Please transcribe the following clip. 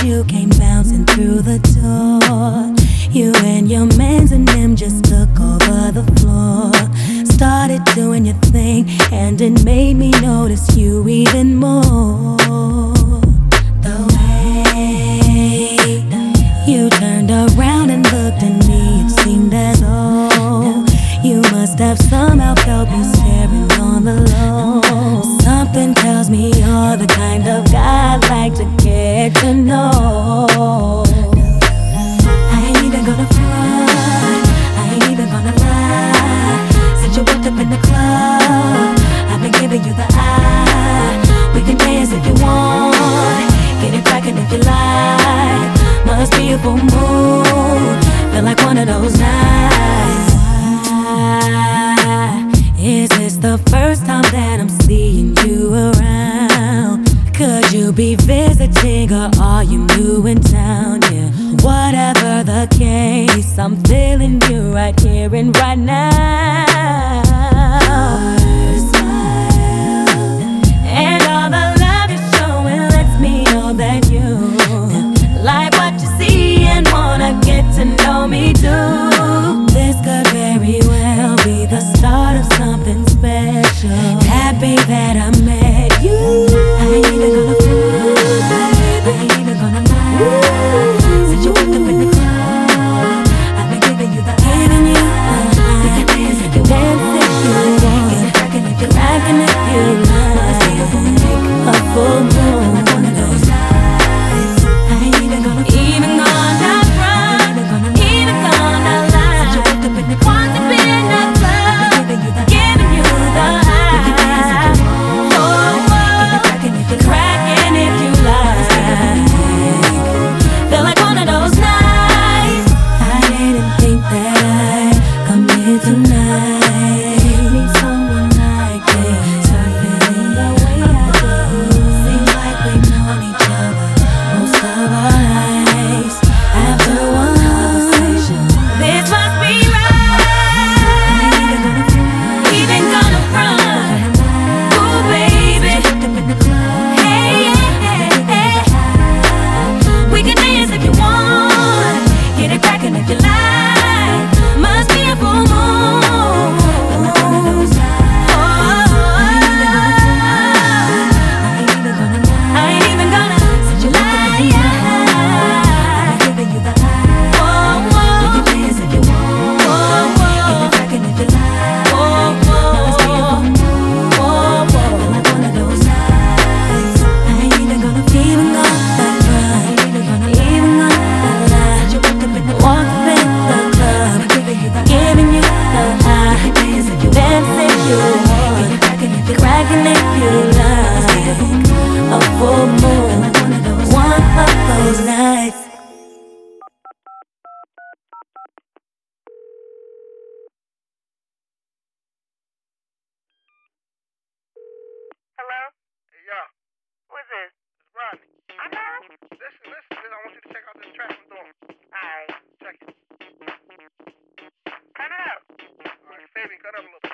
you came bouncing through the door. You and your mans and them just took over the floor. Started doing your thing, and it made me notice you even more. The way you turned around and looked at me, it seemed as though you must have somehow felt me staring on the low. Something tells me you're the kind of guy I'd like to get to know. I ain't even gonna front, I ain't even gonna lie. Since you walked up in the club, I've been giving you the eye. We can dance if you want, get it crackin' if you like. Must be a full moon, feel like one of those nights. Is this the first time that I'm seeing you around? Could you be visiting or are you new in town? Yeah, whatever the case, I'm feeling you right here and right now. Your smile and all the love you're showing lets me know that you like what you see and wanna get to know me too. This could very well be the start of something special. Happy that I met you. I ain't even gonna front, I ain't even gonna lie. Since you walked up in the club, I've been giving you the we can dance if you want, get it crackin' if you like. Must be a full moon, like one of those nights. I ain't even gonna front, even gonna lie. Since you walked up in the club, want to be in that club, giving you the high. We can dance if you want, get it crackin' if you like. Feel like one of those nights. I didn't think that I'd come here tonight, meet someone like this, start feeling the way I do. Seems like we've known each other most of our lives. After one conversation, this must be right. Even gonna front, ooh baby. Hey, yeah, yeah. We can dance if you want, get it crackin' if you like. Must be a full moon. I ain't even gonna lie. I'm giving you the eye. We can dance if you want, get it crackin' if you like. Must be a full moon. Feel like one of those nights. I ain't even gonna back run, even gonna lie. Since you walked up in the club, giving you the eye. Dance if you want, get it crackin' if you like. A full moon, one of those nights. Hello? Hey, yo. Who is this? It's Rodney. I know. Listen. I want you to check out this track I'm doing. Alright. Check it. Turn it up. Alright, Fabian, cut up a little bit.